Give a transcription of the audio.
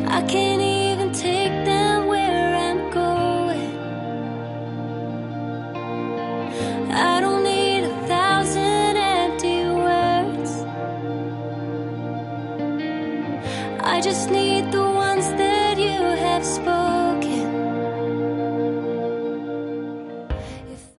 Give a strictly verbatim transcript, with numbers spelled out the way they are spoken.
I can't even take them where I'm going. I don't need a thousand empty words. I just need the ones that you have spoken.